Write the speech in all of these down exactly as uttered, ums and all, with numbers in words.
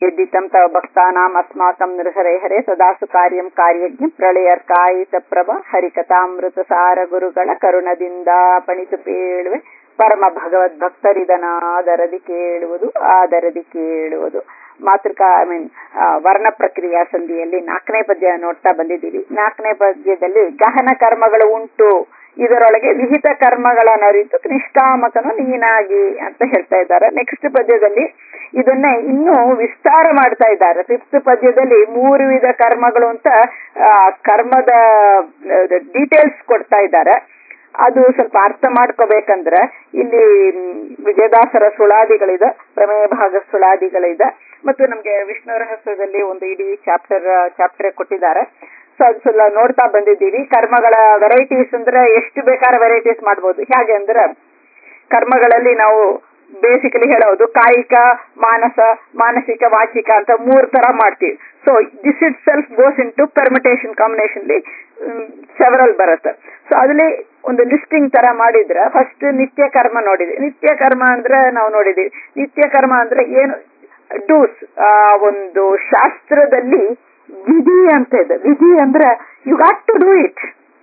यद्दितं तव भक्तानाम् अस्माकं नृहरे हरे सदासु कार्यं कार्यज्ञ ಪ್ರಳಯರ್ಕಾಯಿತ ಪ್ರಭ ಹರಿಕಥಾಮೃತಸಾರ ಗುರುಗಳ ಕರುಣದಿಂದ ಪಣಿತು ಪೇಳುವೆ ಪರಮ ಭಗವದ್ ಭಕ್ತರಿದನಾದರದಿ ಕೇಳುವುದು ಆದರದಿ ಕೇಳುವುದು. ಮಾತೃಕಾ ಐ ಮೀನ್ ವರ್ಣ ಪ್ರಕ್ರಿಯಾ ಸಂಧಿಯಲ್ಲಿ ನಾಲ್ಕನೇ ಪದ್ಯ ನೋಡ್ತಾ ಬಂದಿದ್ದೀವಿ. ನಾಲ್ಕನೇ ಪದ್ಯದಲ್ಲಿ ಗಹನ ಕರ್ಮಗಳು ಉಂಟು, ಇದರೊಳಗೆ ವಿಹಿತ ಕರ್ಮಗಳನ್ನು ಅರಿತು ನಿಷ್ಕಾಮಕನು ನೀನಾಗಿ ಅಂತ ಹೇಳ್ತಾ ಇದ್ದಾರೆ. ನೆಕ್ಸ್ಟ್ ಪದ್ಯದಲ್ಲಿ ಇದನ್ನ ಇನ್ನೂ ವಿಸ್ತಾರ ಮಾಡ್ತಾ ಇದ್ದಾರೆ. ಫಿಫ್ತ್ ಪದ್ಯದಲ್ಲಿ ಮೂರು ವಿಧ ಕರ್ಮಗಳು ಅಂತ ಕರ್ಮದ ಡೀಟೇಲ್ಸ್ ಕೊಡ್ತಾ ಇದ್ದಾರೆ. ಅದು ಸ್ವಲ್ಪ ಅರ್ಥ ಮಾಡ್ಕೋಬೇಕಂದ್ರೆ ಇಲ್ಲಿ ವಿಜಯದಾಸರ ಸುಳಾದಿಗಳಿದೆ, ಪ್ರಮೇಯ ಭಾಗ ಸುಳಾದಿಗಳಿದೆ, ಮತ್ತು ನಮ್ಗೆ ವಿಷ್ಣು ರಹಸ್ಯದಲ್ಲಿ ಒಂದು ಇಡೀ ಚಾಪ್ಟರ್ ಚಾಪ್ಟರ್ ಕೊಟ್ಟಿದ್ದಾರೆ. ಸೊ ಅದು ಸ್ವಲ್ಪ ನೋಡ್ತಾ ಬಂದಿದ್ದೀವಿ. ಕರ್ಮಗಳ ವೆರೈಟೀಸ್ ಅಂದ್ರೆ ಎಷ್ಟು ಬೇಕಾದ್ರೆ ವೆರೈಟೀಸ್ ಮಾಡ್ಬೋದು. ಹೇಗೆ ಅಂದ್ರೆ ಕರ್ಮಗಳಲ್ಲಿ ನಾವು ಬೇಸಿಕಲಿ ಹೇಳೋದು ಕಾಯಿಕ, ಮಾನಸ, ಮಾನಸಿಕ, ವಾಚಿಕ ಅಂತ ಮೂರ್ ತರ ಮಾಡ್ತೀವಿ. So this itself goes into permutation combination several ಬರುತ್ತೆ. ಸೊ ಅದ್ರಲ್ಲಿ ಒಂದು ಲಿಸ್ಟಿಂಗ್ ತರ ಮಾಡಿದ್ರೆ ಫಸ್ಟ್ ನಿತ್ಯ ಕರ್ಮ ನೋಡಿದ್ವಿ. ನಿತ್ಯ ಕರ್ಮ ಅಂದ್ರೆ ನಾವು ನೋಡಿದೀವಿ. ನಿತ್ಯ ಕರ್ಮ ಅಂದ್ರೆ ಏನು, ಡೂಸ್, ಆ ಒಂದು ಶಾಸ್ತ್ರದಲ್ಲಿ ವಿಧಿ ಅಂತ ಇದೆ. ವಿಧಿ ಅಂದ್ರೆ you got to do it,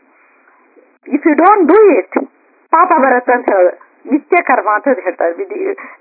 if you don't do it ಪಾಪ ಬರುತ್ತೆ ಅಂತ ಹೇಳೋದು ನಿತ್ಯ ಕರ್ಮ ಅಂತ ಹೇಳ್ತಾರೆ. ವಿಧಿ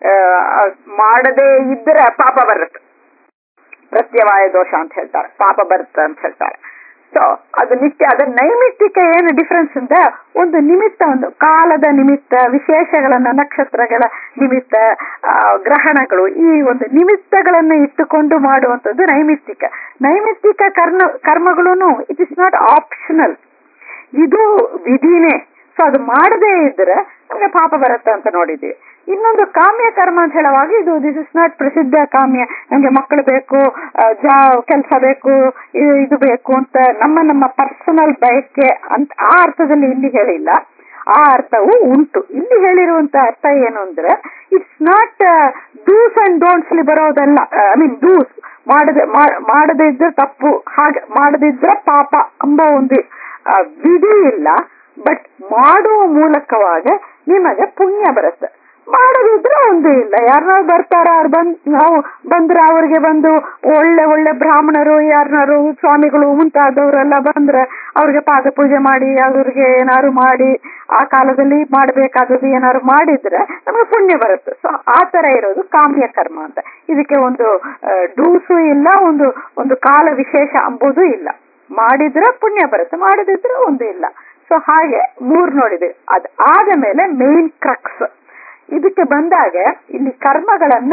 ಮಾಡದೇ ಇದ್ರೆ ಪಾಪ ಬರುತ್ತೆ, ಪ್ರತ್ಯವಾಯ ದೋಷ ಅಂತ ಹೇಳ್ತಾರೆ, ಪಾಪ ಬರುತ್ತೆ ಅಂತ ಹೇಳ್ತಾರೆ. ಸೊ ಅದು ನಿತ್ಯ. ಅದ ನೈಮಿತ್ತಿಕ ಏನು ಡಿಫ್ರೆನ್ಸ್ ಅಂದ್ರೆ ಒಂದು ನಿಮಿತ್ತ, ಒಂದು ಕಾಲದ ನಿಮಿತ್ತ, ವಿಶೇಷಗಳನ್ನ, ನಕ್ಷತ್ರಗಳ ನಿಮಿತ್ತ, ಗ್ರಹಣಗಳು, ಈ ಒಂದು ನಿಮಿತ್ತಗಳನ್ನ ಇಟ್ಟುಕೊಂಡು ಮಾಡುವಂಥದ್ದು ನೈಮಿತ್ತಿಕ. ನೈಮಿತ್ತಿಕ ಕರ್ಮ ಕರ್ಮಗಳು ಇಟ್ ಇಸ್ ನಾಟ್ ಆಪ್ಷನಲ್, ಇದು ವಿಧಿನೇ. ಸೊ ಅದು ಮಾಡದೇ ಇದ್ರೆ ನಮಗೆ ಪಾಪ ಬರುತ್ತೆ ಅಂತ ನೋಡಿದ್ವಿ. ಇನ್ನೊಂದು ಕಾಮ್ಯ ಕರ್ಮ ಅಂತ ಹೇಳುವಾಗ ಇದು ದಿಸ್ ಇಸ್ ನಾಟ್ ಪ್ರಸಿದ್ಧ ಕಾಮ್ಯ, ನಮ್ಗೆ ಮಕ್ಕಳು ಬೇಕು, ಜಾ ಕೆಲಸ ಬೇಕು, ಇದು ಬೇಕು ಅಂತ ನಮ್ಮ ನಮ್ಮ ಪರ್ಸನಲ್ ಬಯಕೆ ಅಂತ ಆ ಅರ್ಥದಲ್ಲಿ ಇಲ್ಲಿ ಹೇಳಿಲ್ಲ. ಆ ಅರ್ಥವು ಉಂಟು. ಇಲ್ಲಿ ಹೇಳಿರುವಂತ ಅರ್ಥ ಏನು ಅಂದ್ರೆ it's not dos and don'ts ಬರೋದಲ್ಲ. ಐ ಮೀನ್ ಡೂಸ್ ಮಾಡದೆ ಮಾಡದೇ ಇದ್ರೆ ತಪ್ಪು, ಹಾಗೆ ಮಾಡದಿದ್ರೆ ಪಾಪ ಎಂಬ ಒಂದು ವಿಧಿ ಇಲ್ಲ. ಬಟ್ ಮಾಡುವ ಮೂಲಕವಾಗ ನಿಮಗೆ ಪುಣ್ಯ ಬರುತ್ತೆ. ಮಾಡದಿದ್ರೆ ಒಂದು ಇಲ್ಲ. ಯಾರನ್ನಾರು ಬರ್ತಾರ, ಅವ್ರು ಬಂದ್ ನಾವು ಬಂದ್ರೆ ಅವ್ರಿಗೆ ಬಂದು ಒಳ್ಳೆ ಒಳ್ಳೆ ಬ್ರಾಹ್ಮಣರು, ಯಾರನ್ನಾರು ಸ್ವಾಮಿಗಳು ಮುಂತಾದವರೆಲ್ಲ ಬಂದ್ರೆ ಅವ್ರಿಗೆ ಪಾದ ಪೂಜೆ ಮಾಡಿ ಅವ್ರಿಗೆ ಏನಾರು ಮಾಡಿ ಆ ಕಾಲದಲ್ಲಿ ಮಾಡಬೇಕಾದದ್ದು ಏನಾರು ಮಾಡಿದ್ರೆ ನಮಗೆ ಪುಣ್ಯ ಬರುತ್ತೆ. ಸೊ ಆ ತರ ಇರೋದು ಕಾಮ್ಯ ಕರ್ಮ ಅಂತ. ಇದಕ್ಕೆ ಒಂದು ಡೂಸು ಇಲ್ಲ, ಒಂದು ಒಂದು ಕಾಲ ವಿಶೇಷ ಅಂಬುದು ಇಲ್ಲ. ಮಾಡಿದ್ರೆ ಪುಣ್ಯ ಬರುತ್ತೆ, ಮಾಡದಿದ್ರೆ ಒಂದು ಇಲ್ಲ. ಸೊ ಹಾಗೆ ಮೂರ್ ನೋಡಿದೆ. ಅದ್ ಆದ ಮೇಲೆ ಮೇನ್ ಕ್ರಕ್ಸ್ ಇದಕ್ಕೆ ಬಂದಾಗ ಇಲ್ಲಿ ಕರ್ಮಗಳನ್ನ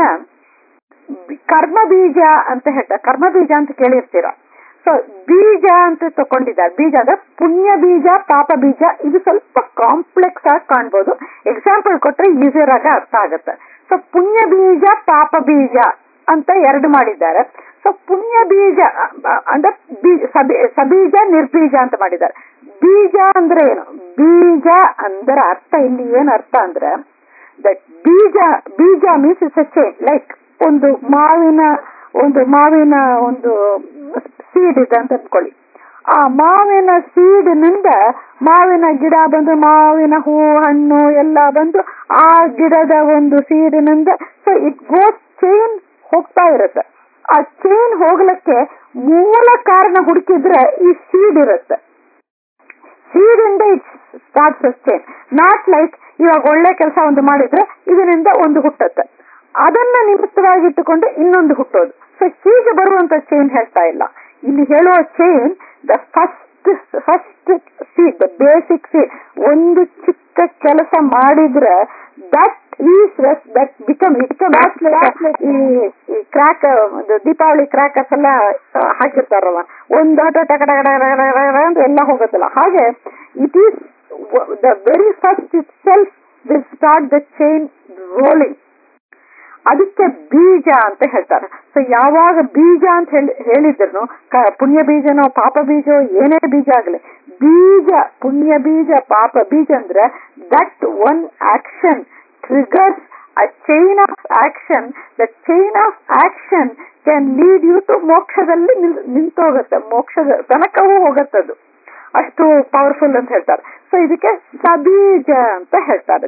ಕರ್ಮ ಬೀಜ ಅಂತ ಹೇಳ್ತಾರೆ. ಕರ್ಮ ಬೀಜ ಅಂತ ಕೇಳಿರ್ತೀರ. ಸೊ ಬೀಜ ಅಂತ ತಕೊಂಡಿದ್ದಾರೆ. ಬೀಜ ಅಂದ್ರೆ ಪುಣ್ಯ ಬೀಜ, ಪಾಪ ಬೀಜ. ಇದು ಸ್ವಲ್ಪ ಕಾಂಪ್ಲೆಕ್ಸ್ ಆಗಿ ಕಾಣ್ಬೋದು. ಎಕ್ಸಾಂಪಲ್ ಕೊಟ್ರೆ ಈಸಿಯರ್ ಆಗಿ ಅರ್ಥ ಆಗುತ್ತೆ. ಸೊ ಪುಣ್ಯ ಬೀಜ, ಪಾಪ ಬೀಜ ಅಂತ ಎರಡು ಮಾಡಿದ್ದಾರೆ. ಸೊ ಪುಣ್ಯ ಬೀಜ ಅಂದ್ರೆ ಬೀಜ, ಸಬೀಜ, ನಿರ್ಬೀಜ ಅಂತ ಮಾಡಿದ್ದಾರೆ. ಬೀಜ ಅಂದ್ರೆ ಏನು? ಬೀಜ ಅಂದ್ರೆ ಅರ್ಥ ಇಲ್ಲಿ ಏನ್ ಅರ್ಥ ಅಂದ್ರೆ ದಟ್ ಬೀಜ, ಬೀಜ means it's a chain. Like ಒಂದು ಮಾವಿನ ಒಂದು ಮಾವಿನ ಒಂದು ಸೀಡ್ ಇದೆ ಅಂತ ಅನ್ಕೊಳ್ಳಿ. ಆ ಮಾವಿನ ಸೀಡಿನಿಂದ ಮಾವಿನ ಗಿಡ ಬಂದು ಮಾವಿನ ಹೂ, ಹಣ್ಣು ಎಲ್ಲ ಬಂದು ಆ ಗಿಡದ ಒಂದು ಸೀಡಿನಿಂದ ಸೊ ಇಟ್ ಗೋಸ್ ಚೈನ್ ಹೋಗ್ತಾ ಇರುತ್ತೆ. ಆ ಚೈನ್ ಹೋಗ್ಲಿಕ್ಕೆ ಮೂಲ ಕಾರಣ ಹುಡುಕಿದ್ರೆ ಈ ಸೀಡ್ ಇರುತ್ತೆ. ಸೀಡ್ ಇಂದ it starts a chain. Not like ಇವಾಗ ಒಳ್ಳೆ ಕೆಲಸ ಒಂದು ಮಾಡಿದ್ರೆ ಇದರಿಂದ ಒಂದು ಹುಟ್ಟುತ್ತೆ, ಅದನ್ನ ನಿಮಿತ್ತವಾಗಿಟ್ಟುಕೊಂಡು ಇನ್ನೊಂದು ಹುಟ್ಟೋದು. ಸೊ ಹೀಗೆ ಬರುವಂತ ಚೈನ್ ಹೇಳ್ತಾ ಇಲ್ಲ ಇಲ್ಲಿ. ಹೇಳುವ chain the first first seed, the basic seed. ಒಂದು ಚಿಕ್ಕ ಕೆಲಸ ಮಾಡಿದ್ರೆ that is that become it ಈ ಕ್ರಾಕ್, ದೀಪಾವಳಿ ಕ್ರಾಕರ್ಸ್ ಎಲ್ಲ ಹಾಕಿರ್ತಾರಲ್ಲ, ಒಂದು ಆಟ ಟಕ ಅಂತ ಎಲ್ಲ ಹೋಗುತ್ತಲ್ಲ, ಹಾಗೆ it is the very first itself will start the chain rolling. ಅದಕ್ಕೆ ಬೀಜ ಅಂತ ಹೇಳ್ತಾರೆ. ಸೊ ಯಾವಾಗ ಬೀಜ ಅಂತ ಹೇಳಿ ಹೇಳಿದ್ರು ಪುಣ್ಯ ಬೀಜನೋ ಪಾಪ ಬೀಜೋ ಏನೇ ಬೀಜ ಆಗಲಿ, ಬೀಜ ಪುಣ್ಯ ಬೀಜ ಪಾಪ ಬೀಜ ಅಂದ್ರೆ that one action triggers a chain of action. The chain of action can lead you to ಮೋಕ್ಷದಲ್ಲಿ ನಿಂತೋಗುತ್ತೆ, ಮೋಕ್ಷದ ತನಕವೂ ಹೋಗುತ್ತದು. ಅಷ್ಟು ಪವರ್ಫುಲ್ ಅಂತ ಹೇಳ್ತಾರೆ. ಸೊ ಇದಕ್ಕೆ ಸಬೀಜ ಅಂತ ಹೇಳ್ತಾರೆ.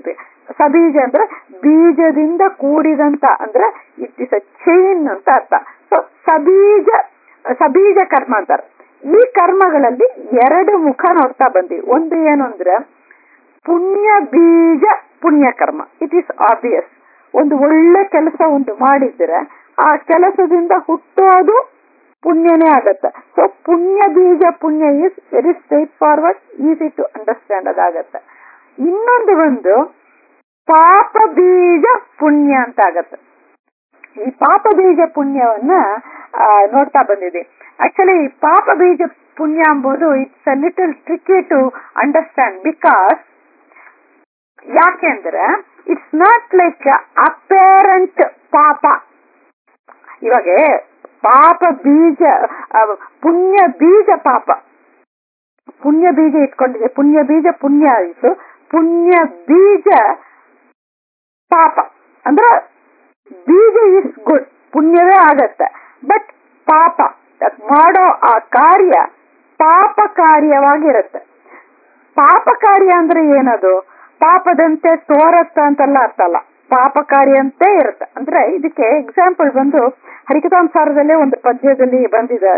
ಸಬೀಜ ಅಂದ್ರೆ ಬೀಜದಿಂದ ಕೂಡಿದಂತ ಅಂದ್ರೆ ಇಟ್ ಇಸ್ ಅ ಚೈನ್ ಅಂತ ಅರ್ಥ. ಸೊ ಸಬೀಜ ಸಬೀಜ ಕರ್ಮ ಅಂತಾರೆ. ಈ ಕರ್ಮಗಳಲ್ಲಿ ಎರಡು ಮುಖ ನೋಡ್ತಾ ಬಂದಿವಿ. ಒಂದು ಏನು ಅಂದ್ರೆ ಪುಣ್ಯ ಬೀಜ ಪುಣ್ಯ ಕರ್ಮ. It is obvious. ಒಂದು ಒಳ್ಳೆ ಕೆಲಸ ಒಂದು ಮಾಡಿದ್ರೆ ಆ ಕೆಲಸದಿಂದ ಹುಟ್ಟೋದು ಪುಣ್ಯನೇ ಆಗತ್ತೆ. ಸೊ ಪುಣ್ಯ ಬೀಜ ಪುಣ್ಯ is very straightforward, easy to understand ಅದಾಗತ್ತೆ. ಇನ್ನೊಂದು ಒಂದು ಪಾಪ ಬೀಜ ಪುಣ್ಯ ಅಂತ ಆಗತ್ತೆ. ಈ ಪಾಪ ಬೀಜ ಪುಣ್ಯವನ್ನ ನೋಡ್ತಾ ಬಂದಿದೆ. ಆಕ್ಚುಲಿ ಈ ಪಾಪ ಬೀಜ ಪುಣ್ಯ ಎಂಬುದು it's a little tricky to understand. Because ಯಾಕೆಂದ್ರೆ ಇಟ್ಸ್ ನಾಟ್ ಲೈಕ್ ಅಪೇರೆಂಟ್ ಪಾಪ. ಇವಾಗ ಪಾಪ ಬೀಜ ಪುಣ್ಯ ಬೀಜ ಪಾಪ, ಪುಣ್ಯ ಬೀಜ ಇಟ್ಕೊಂಡಿದೆ. ಪುಣ್ಯ ಬೀಜ ಪುಣ್ಯ ಆಯಿತು, ಪುಣ್ಯ ಬೀಜ ಪಾಪ ಅಂದ್ರೆ ಬೀಜ ಇಸ್ ಗುಡ್, ಪುಣ್ಯವೇ ಆಗತ್ತೆ. ಬಟ್ ಪಾಪ ಮಾಡೋ ಆ ಕಾರ್ಯ ಪಾಪ ಕಾರ್ಯವಾಗಿರುತ್ತೆ. ಪಾಪ ಕಾರ್ಯ ಅಂದ್ರೆ ಏನದು? ಪಾಪದಂತೆ ತೋರತ್ತ ಅಂತೆಲ್ಲ ಅರ್ಥ ಅಲ್ಲ, ಪಾಪ ಕಾರ್ಯ ಅಂತೇ ಇರುತ್ತೆ. ಅಂದ್ರೆ ಇದಕ್ಕೆ ಎಕ್ಸಾಂಪಲ್ ಬಂದು ಹರಿಕಥಾಂಸಾರದಲ್ಲೇ ಒಂದು ಪದ್ಯದಲ್ಲಿ ಬಂದಿದೆ.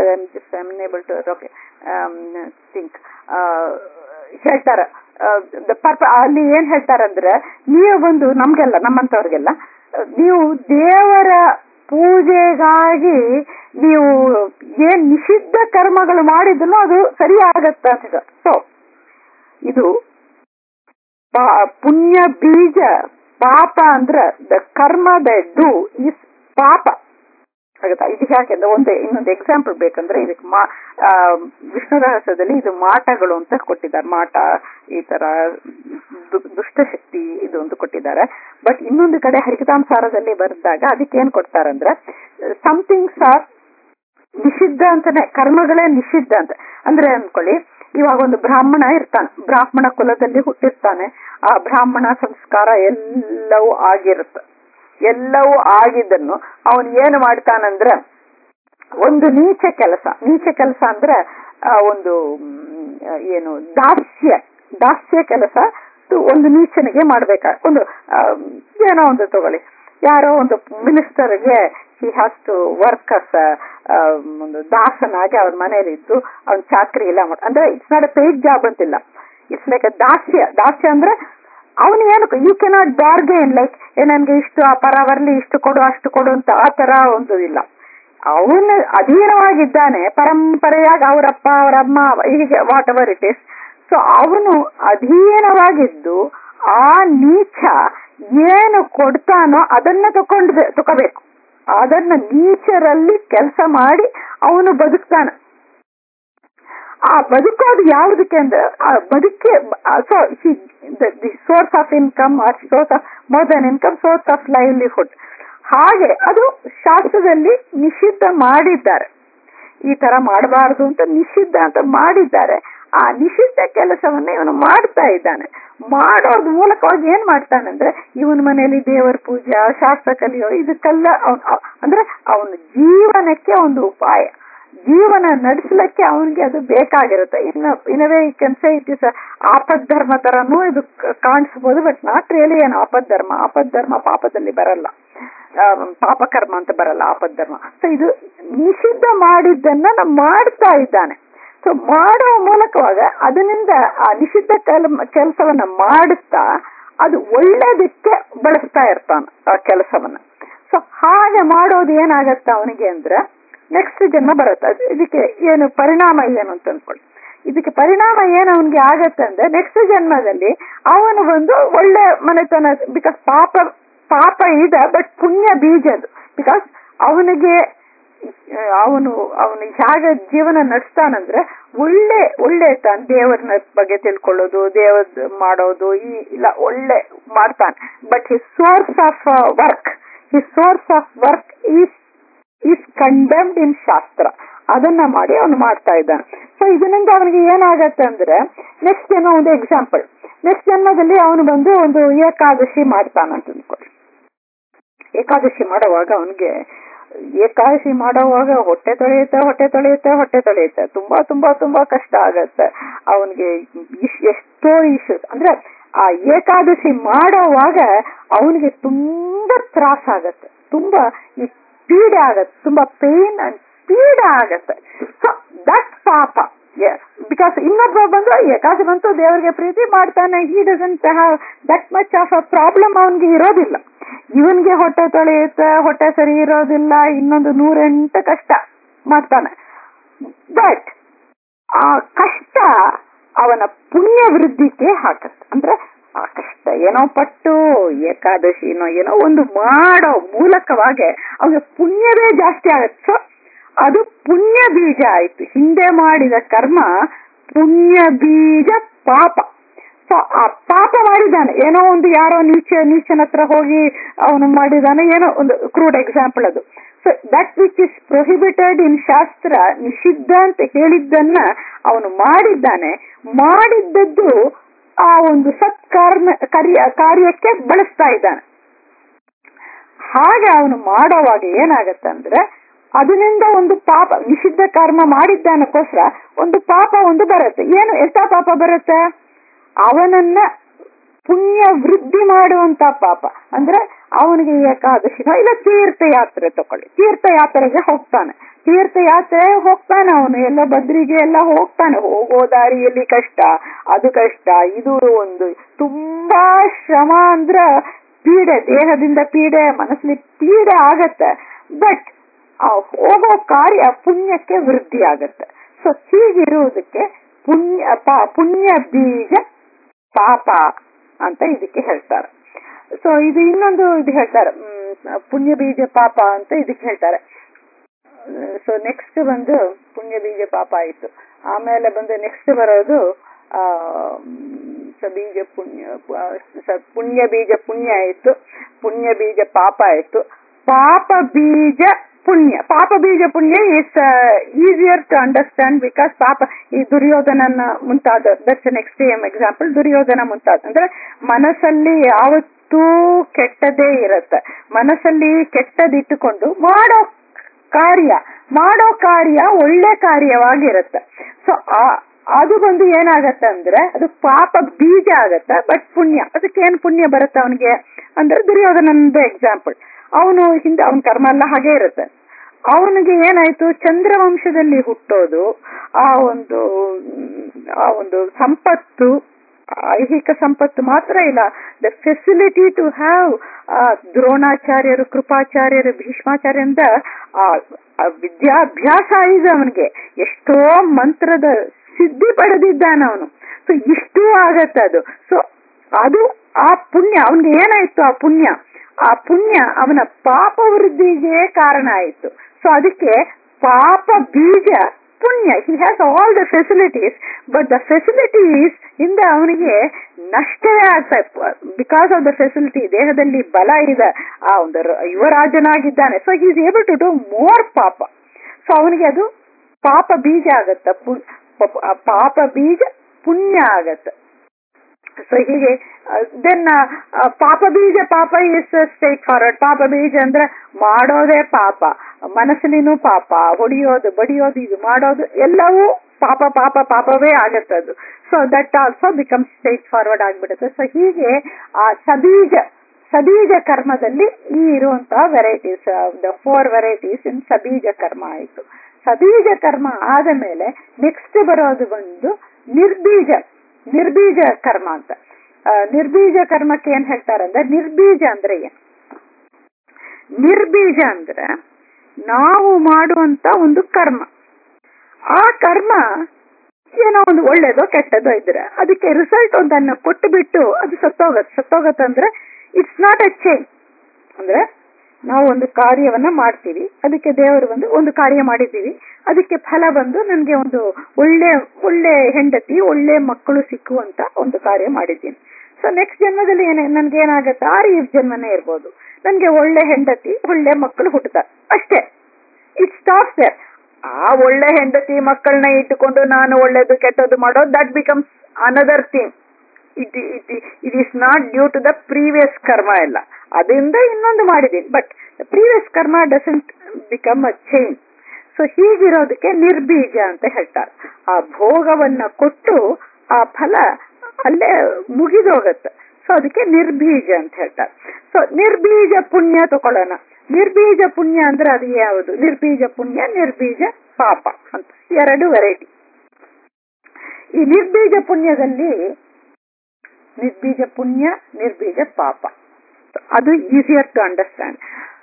ಥಿಂಕ್ ಹೇಳ್ತಾರ ಅಲ್ಲಿ ಏನ್ ಹೇಳ್ತಾರಂದ್ರೆ, ನೀವು ಬಂದು ನಮ್ಗೆಲ್ಲ ನಮ್ಮಂತವ್ರಿಗೆಲ್ಲ ನೀವು ದೇವರ ಪೂಜೆಗಾಗಿ ನೀವು ಏನ್ ನಿಷಿದ್ಧ ಕರ್ಮಗಳು ಮಾಡಿದ್ರು ಅದು ಸರಿ ಆಗತ್ತ ಅಂತ. ಸೊ ಇದು ಪುಣ್ಯ ಬೀಜ ಪಾಪ ಅಂದ್ರೆ ದ ಕರ್ಮ ದ ಡೂ ಇಸ್ ಪಾಪ ಆಗತ್ತಾ. ಇದು ಯಾಕೆಂದ್ರೆ ಒಂದು ಇನ್ನೊಂದು ಎಕ್ಸಾಂಪಲ್ ಬೇಕಂದ್ರೆ ಇದಕ್ಕೆ ಮಾ ವಿಷ್ಣು ರಹಸ್ಯದಲ್ಲಿ ಇದು ಮಾಟಗಳು ಅಂತ ಕೊಟ್ಟಿದ್ದಾರೆ. ಮಾಟ ಈ ತರ ದುಷ್ಟಶಕ್ತಿ ಇದು ಅಂತ ಕೊಟ್ಟಿದ್ದಾರೆ. ಬಟ್ ಇನ್ನೊಂದು ಕಡೆ ಹರಿಕಥಾಂಸಾರದಲ್ಲಿ ಬರೆದಾಗ ಅದಕ್ಕೆ ಏನ್ ಕೊಡ್ತಾರಂದ್ರೆ ಸಮಥಿಂಗ್ಸ್ ಆರ್ ನಿಷಿದ್ಧ ಅಂತಾನೆ, ಕರ್ಮಗಳೇ ನಿಷಿದ್ಧ ಅಂತ. ಅಂದ್ರೆ ಅನ್ಕೊಳ್ಳಿ, ಇವಾಗ ಒಂದು ಬ್ರಾಹ್ಮಣ ಇರ್ತಾನೆ, ಬ್ರಾಹ್ಮಣ ಕುಲದಲ್ಲಿ ಹುಟ್ಟಿರ್ತಾನೆ. ಆ ಬ್ರಾಹ್ಮಣ ಸಂಸ್ಕಾರ ಎಲ್ಲವೂ ಆಗಿರುತ್ತೆ. ಎಲ್ಲವೂ ಆಗಿದ್ದನ್ನು ಅವನು ಏನು ಮಾಡ್ತಾನಂದ್ರೆ ಒಂದು ನೀಚ ಕೆಲಸ, ನೀಚ ಕೆಲಸ ಅಂದ್ರೆ ಒಂದು ಏನು ದಾಸ್ಯ ದಾಸ್ಯ ಕೆಲಸ ಒಂದು ನೀಚನಿಗೆ ಮಾಡ್ಬೇಕ. ಒಂದು ಏನೋ ಒಂದು ತಗೊಳ್ಳಿ, ಯಾರೋ ಒಂದು ಮಿನಿಸ್ಟರ್ಗೆ he has to work as ಒಂದು ದಾಸನಾಗಿ ಅವ್ರ ಮನೇಲಿ ಇದ್ದು ಅವ್ನ ಚಾಕ್ರಿ ಇಲ್ಲ ಮಾಡ ಅಂದ್ರೆ it's not a paid job ಅಂತಿಲ್ಲ. ಇಟ್ಸ್ ಲೈಕ್ ಅ ದಾಸ್ಯ. ದಾಸ್ಯ ಅಂದ್ರೆ ಅವನು ಏನು ಯು ಕೆನಾಟ್ ಬಾರ್ಗೇನ್ ಲೈಕ್ ನನ್ಗೆ ಇಷ್ಟು ಆ ಪರ ಬರ್ಲಿ, ಇಷ್ಟು ಕೊಡು ಅಷ್ಟು ಕೊಡು ಅಂತ ಆ ತರ ಒಂದು ಇಲ್ಲ. ಅವನು ಅಧೀನವಾಗಿದ್ದಾನೆ ಪರಂಪರೆಯಾಗಿ, ಅವರಪ್ಪ ಅವರಮ್ಮ ಹೀಗೆ whatever it is. So ಅವನು ಅಧೀನವಾಗಿದ್ದು ಆ ನೀಚ ಏನು ಕೊಡ್ತಾನೋ ಅದನ್ನ ತಕೊಂಡ್ ತಗೋಬೇಕು. ಅದನ್ನ ನೀಚರಲ್ಲಿ ಕೆಲಸ ಮಾಡಿ ಅವನು ಬದುಕ್ತಾನೆ. ಆ ಬದುಕೋದು ಯಾವುದಕ್ಕೆ ಅಂದ್ರೆ ಆ ಬದುಕೆ so the source of income or source of more than income, source of livelihood. ಹಾಗೆ ಅದು ಶಾಸ್ತ್ರದಲ್ಲಿ ನಿಷಿದ್ಧ ಮಾಡಿದ್ದಾರೆ. ಈ ತರ ಮಾಡಬಾರದು ಅಂತ ನಿಷಿದ್ಧ ಅಂತ ಮಾಡಿದ್ದಾರೆ. ಆ ನಿಷಿದ್ಧ ಕೆಲಸವನ್ನ ಇವನು ಮಾಡ್ತಾ ಇದ್ದಾನೆ. ಮಾಡೋದ್ ಮೂಲಕವಾಗಿ ಏನ್ ಮಾಡ್ತಾನಂದ್ರೆ ಇವನ ಮನೆಯಲ್ಲಿ ದೇವರ ಪೂಜೆ, ಶಾಸ್ತ್ರ ಕಲಿಯೋ ಇದಕ್ಕೆಲ್ಲ ಅವನ್ ಅಂದ್ರೆ ಅವನ ಜೀವನಕ್ಕೆ ಒಂದು ಉಪಾಯ, ಜೀವನ ನಡೆಸಲಿಕ್ಕೆ ಅವನಿಗೆ ಅದು ಬೇಕಾಗಿರುತ್ತೆ. ಇನ್ನು ಇನವೇ ಈ ಕೆನ್ಸೆ ಇಟ್ ಇಸ್ ಆಪದ್ಧರ್ಮ ತರನೂ ಇದು ಕಾಣಿಸ್ಬೋದು. ಬಟ್ ನಾಟ್ ರಿಯಲಿ ಏನು ಆಪದ್ಧರ್ಮ. ಆಪದ್ಧರ್ಮ ಪಾಪದಲ್ಲಿ ಬರಲ್ಲ, ಪಾಪಕರ್ಮ ಅಂತ ಬರಲ್ಲ ಆಪದ್ಧರ್ಮ. ಸೊ ಇದು ನಿಷಿದ್ಧ ಮಾಡಿದ್ದನ್ನ ನಾವು ಮಾಡ್ತಾ ಇದ್ದಾನೆ. ಸೊ ಮಾಡುವ ಮೂಲಕವಾಗ ಅದರಿಂದ ಆ ನಿಷಿದ್ಧ ಕೆಲಸವನ್ನ ಮಾಡುತ್ತಾ ಅದು ಒಳ್ಳೇದಕ್ಕೆ ಬಳಸ್ತಾ ಇರ್ತಾನ ಆ ಕೆಲಸವನ್ನ. ಸೊ ಹಾಗೆ ಮಾಡೋದು ಏನಾಗತ್ತ ಅವನಿಗೆ ಅಂದ್ರೆ ನೆಕ್ಸ್ಟ್ ಜನ್ಮ ಬರುತ್ತೆ. ಇದಕ್ಕೆ ಏನು ಪರಿಣಾಮ ಏನು ಅಂತ ಅನ್ಕೊಳ್ಳಿ. ಇದಕ್ಕೆ ಪರಿಣಾಮ ಏನು ಅವನಿಗೆ ಆಗತ್ತೆ ಅಂದ್ರೆ ನೆಕ್ಸ್ಟ್ ಜನ್ಮದಲ್ಲಿ ಅವನು ಒಂದು ಒಳ್ಳೆ ಮನೆತನ, ಬಿಕಾಸ್ ಪಾಪ ಪಾಪ ಇದೆ ಬಟ್ ಪುಣ್ಯ ಬೀಜದು. ಬಿಕಾಸ್ ಅವನಿಗೆ ಅವನು ಅವನು ಹೇಗೆ ಜೀವನ ನಡೆಸ್ತಾನಂದ್ರೆ ಒಳ್ಳೆ ಒಳ್ಳೆ ತಾನು ದೇವರನ ಬಗ್ಗೆ ತಿಳ್ಕೊಳ್ಳೋದು, ದೇವರ ಮಾಡೋದು ಈ ಇಲ್ಲ ಒಳ್ಳೆ ಮಾಡ್ತಾನೆ. But his source of work his source of work is is condemned in ಶಾಸ್ತ್ರ. ಅದನ್ನ ಮಾಡಿ ಅವನು ಮಾಡ್ತಾ ಇದ್ದಾನೆ. ಸೊ ಇದರಿಂದ ಅವನಿಗೆ ಏನಾಗತ್ತೆ ಅಂದ್ರೆ ನೆಕ್ಸ್ಟ್ ಜನ್ಮ ಒಂದು ಎಕ್ಸಾಂಪಲ್, ನೆಕ್ಸ್ಟ್ ಜನ್ಮದಲ್ಲಿ ಅವನು ಬಂದು ಒಂದು ಏಕಾದಶಿ ಮಾಡ್ತಾನಂತ ಅನ್ಕೊಳ್ಳಿ. ಏಕಾದಶಿ ಮಾಡುವಾಗ ಅವನಿಗೆ ಏಕಾದಶಿ ಮಾಡುವಾಗ ಹೊಟ್ಟೆ ತೊಳೆಯುತ್ತೆ ಹೊಟ್ಟೆ ತೊಳೆಯುತ್ತೆ ಹೊಟ್ಟೆ ತೊಳೆಯುತ್ತೆ ತುಂಬಾ ತುಂಬಾ ತುಂಬಾ ಕಷ್ಟ ಆಗತ್ತೆ ಅವನಿಗೆ. ಎಷ್ಟೋ ಇಶ್ಯೂಸ್ ಅಂದ್ರೆ ಆ ಏಕಾದಶಿ ಮಾಡೋವಾಗ ಅವನಿಗೆ ತುಂಬಾ ತ್ರಾಸ ಆಗತ್ತೆ, ತುಂಬಾ ಈ ಪೀಡೆ ಆಗತ್ತೆ, ತುಂಬಾ ಪೇನ್ ಅಂಡ್ ಪೀಡೆ ಆಗತ್ತೆ. ಸೊ ದಟ್ ಪಾಪ. ಬಿಕಾಸ್ ಇನ್ನೊಬ್ಬ ಬಂದು ಏಕಾದಶಿ ಬಂತು ದೇವರಿಗೆ ಪ್ರೀತಿ ಮಾಡ್ತಾನೆ, he doesn't have that much of a problem ಅವನ್ಗೆ ಇರೋದಿಲ್ಲ. ಇವನ್ಗೆ ಹೊಟ್ಟೆ ತೊಳೆಯುತ್ತೆ, ಹೊಟ್ಟೆ ಸರಿ ಇರೋದಿಲ್ಲ, ಇನ್ನೊಂದು ನೂರೆಂಟು ಕಷ್ಟ ಮಾಡ್ತಾನೆ. ಬಟ್ ಆ ಕಷ್ಟ ಅವನ ಪುಣ್ಯ ವೃದ್ಧಿಗೆ ಹಾಕತ್ತೆ. ಅಂದ್ರೆ ಆ ಕಷ್ಟ ಏನೋ ಪಟ್ಟು ಏಕಾದಶಿನೋ ಏನೋ ಒಂದು ಮಾಡೋ ಮೂಲಕವಾಗಿ ಅವನಿಗೆ ಪುಣ್ಯವೇ ಜಾಸ್ತಿ ಆಗತ್ತೆ. ಸೊ ಅದು ಪುಣ್ಯ ಬೀಜ ಆಯ್ತು. ಹಿಂದೆ ಮಾಡಿದ ಕರ್ಮ ಪುಣ್ಯ ಬೀಜ ಪಾಪ. ಸೊ ಆ ಪಾಪ ಮಾಡಿದ್ದಾನೆ, ಏನೋ ಒಂದು ಯಾರೋ ನೀಚ ನೀಚನ ಹತ್ರ ಹೋಗಿ ಅವನು ಮಾಡಿದಾನೆ, ಏನೋ ಒಂದು ಕ್ರೂಡ್ ಎಕ್ಸಾಂಪಲ್ ಅದು. So that which is prohibited in ಶಾಸ್ತ್ರ, ನಿಷಿದ್ಧ ಅಂತ ಹೇಳಿದ್ದನ್ನ ಅವನು ಮಾಡಿದ್ದಾನೆ. ಮಾಡಿದ್ದದ್ದು ಆ ಒಂದು ಸತ್ಕರ್ಮ ಕಾರ್ಯ ಕಾರ್ಯಕ್ಕೆ ಬಳಸ್ತಾ ಇದ್ದಾನೆ. ಹಾಗೆ ಅವನು ಮಾಡೋವಾಗ ಏನಾಗತ್ತಂದ್ರೆ ಅದರಿಂದ ಒಂದು ಪಾಪ, ನಿಷಿದ್ಧ ಕರ್ಮ ಮಾಡಿದ್ದಾನಕ್ಕೋಸ್ಕರ ಒಂದು ಪಾಪ ಒಂದು ಬರುತ್ತೆ. ಏನು ಎಂತ ಪಾಪ ಬರುತ್ತೆ? ಅವನನ್ನ ಪುಣ್ಯ ವೃದ್ಧಿ ಮಾಡುವಂತ ಪಾಪ. ಅಂದ್ರೆ ಅವನಿಗೆ ಏಕಾದಶಿನೋ ಇಲ್ಲ ತೀರ್ಥಯಾತ್ರೆ ತಕೊಳ್ಳಿ, ತೀರ್ಥಯಾತ್ರೆಗೆ ಹೋಗ್ತಾನೆ, ತೀರ್ಥಯಾತ್ರೆ ಹೋಗ್ತಾನೆ ಅವನು, ಎಲ್ಲ ಬದ್ರಿಗೆ ಎಲ್ಲ ಹೋಗ್ತಾನೆ. ಹೋಗೋ ದಾರಿಯಲ್ಲಿ ಕಷ್ಟ, ಅದು ಕಷ್ಟ, ಇದು ಒಂದು ತುಂಬಾ ಶ್ರಮ, ಅಂದ್ರ ಪೀಡೆ, ದೇಹದಿಂದ ಪೀಡೆ, ಮನಸ್ಸಲ್ಲಿ ಪೀಡೆ ಆಗತ್ತೆ. ಬಟ್ ಆ ಹೋಗೋ ಕಾರ್ಯ ಪುಣ್ಯಕ್ಕೆ ವೃದ್ಧಿ ಆಗತ್ತೆ. ಸೊ ಹೀಗಿರುವುದಕ್ಕೆ ಪುಣ್ಯ ಪುಣ್ಯ ಬೀಜ ಪಾಪ ಅಂತ ಇದಕ್ಕೆ ಹೇಳ್ತಾರೆ. ಸೊ ಇದು ಇನ್ನೊಂದು ಇದು ಹೇಳ್ತಾರೆ, ಪುಣ್ಯ ಬೀಜ ಪಾಪ ಅಂತ ಇದಕ್ಕೆ ಹೇಳ್ತಾರೆ. ಸೊ ನೆಕ್ಸ್ಟ್ ಬಂದು ಪುಣ್ಯ ಬೀಜ ಪಾಪ ಆಯ್ತು. ಆಮೇಲೆ ಬಂದು ನೆಕ್ಸ್ಟ್ ಬರೋದು ಆ ಬೀಜ ಪುಣ್ಯ ಪುಣ್ಯ ಬೀಜ ಪುಣ್ಯ ಆಯ್ತು, ಪುಣ್ಯ ಬೀಜ ಪಾಪ ಆಯ್ತು, ಪಾಪ ಬೀಜ ಪುಣ್ಯ. ಪಾಪ ಬೀಜ ಪುಣ್ಯ is easier to understand because ಪಾಪ ಈ ದುರ್ಯೋಧನನ ಮುಂತಾದ, ದಟ್ಸ್ ಅನ್ ಎಕ್ಸ್ಟ್ರೀಮ್ ಎಕ್ಸಾಂಪಲ್. ದುರ್ಯೋಧನ ಮುಂತಾದ ಅಂದ್ರೆ ಮನಸ್ಸಲ್ಲಿ ಯಾವತ್ತೂ ಕೆಟ್ಟದೇ ಇರುತ್ತೆ. ಮನಸ್ಸಲ್ಲಿ ಕೆಟ್ಟದಿಟ್ಟುಕೊಂಡು ಮಾಡೋ ಕಾರ್ಯ ಮಾಡೋ ಕಾರ್ಯ ಒಳ್ಳೆ ಕಾರ್ಯವಾಗಿರುತ್ತೆ. ಸೊ ಅದು ಬಂದು ಏನಾಗತ್ತೆ ಅಂದ್ರೆ ಅದು ಪಾಪ ಬೀಜ ಆಗತ್ತೆ. ಬಟ್ ಪುಣ್ಯ, ಅದಕ್ಕೆ ಏನ್ ಪುಣ್ಯ ಬರುತ್ತೆ ಅವನಿಗೆ ಅಂದ್ರೆ ದುರ್ಯೋಧನಂದು ಎಕ್ಸಾಂಪಲ್. ಅವನು ಹಿಂದೆ ಅವನ ಕರ್ಮ ಎಲ್ಲ ಹಾಗೆ ಇರುತ್ತೆ. ಅವನಿಗೆ ಏನಾಯ್ತು, ಚಂದ್ರವಂಶದಲ್ಲಿ ಹುಟ್ಟೋದು, ಆ ಒಂದು ಆ ಒಂದು ಸಂಪತ್ತು, ಐಹಿಕ ಸಂಪತ್ತು ಮಾತ್ರ ಇಲ್ಲ, ದ ಫೆಸಿಲಿಟಿ ಟು ಹ್ಯಾವ್ ದ್ರೋಣಾಚಾರ್ಯರು, ಕೃಪಾಚಾರ್ಯರು, ಭೀಷ್ಮಾಚಾರ್ಯರಿಂದ ಆ ವಿದ್ಯಾಭ್ಯಾಸ ಇದೆ ಅವನಿಗೆ. ಎಷ್ಟೋ ಮಂತ್ರದ ಸಿದ್ಧಿ ಪಡೆದಿದ್ದಾನ ಅವನು. ಸೊ ಇಷ್ಟು ಆಗತ್ತೆ ಅದು. ಸೊ ಅದು ಆ ಪುಣ್ಯ ಅವನಿಗೆ ಏನಾಯ್ತು, ಆ ಪುಣ್ಯ ಆ ಪುಣ್ಯ ಅವನ ಪಾಪ ವೃದ್ಧಿಗೆ ಕಾರಣ ಆಯಿತು. ಸೊ ಅದಕ್ಕೆ ಪಾಪ ಬೀಜ ಪುಣ್ಯ. He has all the facilities, but the facilities ಇಂದ ಅವನಿಗೆ ನಷ್ಟವೇ ಆಗ್ತಾ. ಬಿಕಾಸ್ ಆಫ್ ದ ಫೆಸಿಲಿಟಿ, ದೇಹದಲ್ಲಿ ಬಲ ಇದೆ, ಆ ಒಂದು ಯುವರಾಜನಾಗಿದ್ದಾನೆ. So he is able to do more ಪಾಪ. ಸೊ ಅವನಿಗೆ ಅದು ಪಾಪ ಬೀಜ ಆಗತ್ತ, ಪಾಪ ಬೀಜ ಪುಣ್ಯ ಆಗತ್ತೆ. ಸೊ ಹೀಗೆ ದೆನ್ ಪಾಪ ಬೀಜ ಪಾಪ ಇಸ್ ಸ್ಟ್ರೈಟ್ ಫಾರ್ವರ್ಡ್. ಪಾಪ ಬೀಜ ಅಂದ್ರೆ ಮಾಡೋದೇ ಪಾಪ, ಮನಸ್ಸಲ್ಲಿನೂ ಪಾಪ, ಹೊಡಿಯೋದು ಬಡಿಯೋದು ಇದು ಮಾಡೋದು ಎಲ್ಲವೂ ಪಾಪ ಪಾಪ ಪಾಪವೇ ಆಗತ್ತದು. So that also become straightforward ಆಗ್ಬಿಡುತ್ತೆ. ಸೊ ಹೀಗೆ ಆ ಸಬೀಜ ಸಬೀಜ ಕರ್ಮದಲ್ಲಿ ಈ ಇರುವಂತಹ varieties, the four varieties in ಸಬೀಜ ಕರ್ಮ ಆಯಿತು. ಸಬೀಜ ಕರ್ಮ ಆದ ಮೇಲೆ ನೆಕ್ಸ್ಟ್ ಬರೋದು ಬಂದು ನಿರ್ಬೀಜ ನಿರ್ಬೀಜ ಕರ್ಮ ಅಂತ. ನಿರ್ಬೀಜ ಕರ್ಮಕ್ಕೆ ಏನ್ ಹೇಳ್ತಾರೆ ಅಂದ್ರೆ, ನಿರ್ಬೀಜ ಅಂದ್ರೆ ಏನು? ನಿರ್ಬೀಜ ಅಂದ್ರೆ ನಾವು ಮಾಡುವಂತ ಒಂದು ಕರ್ಮ, ಆ ಕರ್ಮ ಏನೋ ಒಂದು ಒಳ್ಳೇದೋ ಕೆಟ್ಟದೋ ಇದ್ರೆ ಅದಕ್ಕೆ ರಿಸಲ್ಟ್ ಒಂದನ್ನ ಕೊಟ್ಟು ಬಿಟ್ಟು ಅದು ಸತ್ತೋಗತ್ ಸತ್ತೋಗತ್ ಅಂದ್ರೆ ಇಟ್ಸ್ ನಾಟ್ ಅ ಚೇಂಜ್. ಅಂದ್ರೆ ನಾವು ಒಂದು ಕಾರ್ಯವನ್ನ ಮಾಡ್ತೀವಿ, ಅದಕ್ಕೆ ದೇವರು ಬಂದು ಒಂದು ಕಾರ್ಯ ಮಾಡಿದ್ದೀವಿ, ಅದಕ್ಕೆ ಫಲ ಬಂದು ನನ್ಗೆ ಒಂದು ಒಳ್ಳೆ ಒಳ್ಳೆ ಹೆಂಡತಿ, ಒಳ್ಳೆ ಮಕ್ಕಳು ಸಿಕ್ಕುವಂತ ಒಂದು ಕಾರ್ಯ ಮಾಡಿದ್ದೀನಿ. ಸೊ ನೆಕ್ಸ್ಟ್ ಜನ್ಮದಲ್ಲಿ ಏನೇ ನನ್ಗೆ ಏನಾಗತ್ತೆ, ಆರು ಈ ಜನ್ಮನೇ ಇರ್ಬೋದು, ನನ್ಗೆ ಒಳ್ಳೆ ಹೆಂಡತಿ ಒಳ್ಳೆ ಮಕ್ಕಳು ಹುಟ್ಟುತ್ತಾರೆ ಅಷ್ಟೇ. It stops there. ಆ ಒಳ್ಳೆ ಹೆಂಡತಿ ಮಕ್ಕಳನ್ನ ಇಟ್ಟುಕೊಂಡು ನಾನು ಒಳ್ಳೇದು ಕೆಟ್ಟದ್ದು ಮಾಡೋದು, that becomes another thing. It it it is not due to the previous karma ಎಲ್ಲ, ಅದರಿಂದ ಇನ್ನೊಂದು ಮಾಡಿದ್ದೀನಿ, but previous karma doesn't become a change. So ಹೀಗಿರೋದಕ್ಕೆ ನಿರ್ಬೀಜ ಅಂತ ಹೇಳ್ತಾರೆ. ಆ ಭೋಗವನ್ನ ಕೊಟ್ಟು ಆ ಫಲ ಅಲ್ಲೇ ಮುಗಿದೋಗತ್ತೆ. ಸೊ ಅದಕ್ಕೆ ನಿರ್ಬೀಜ ಅಂತ ಹೇಳ್ತಾರೆ. ಸೊ ನಿರ್ಬೀಜ ಪುಣ್ಯ ತಗೊಳ್ಳೋಣ. ನಿರ್ಬೀಜ ಪುಣ್ಯ ಅಂದ್ರೆ ಅದು ಯಾವುದು? ನಿರ್ಬೀಜ ಪುಣ್ಯ, ನಿರ್ಬೀಜ ಪಾಪ ಅಂತ ಎರಡು ವೆರೈಟಿ. ಈ ನಿರ್ಬೀಜ ಪುಣ್ಯದಲ್ಲಿ ನಿರ್ಬೀಜ ಪುಣ್ಯ, ನಿರ್ಬೀಜ ಪಾಪ, ಅದು ಈಸಿಯರ್ ಟು ಅಂಡರ್ಸ್ಟ್ಯಾಂಡ್.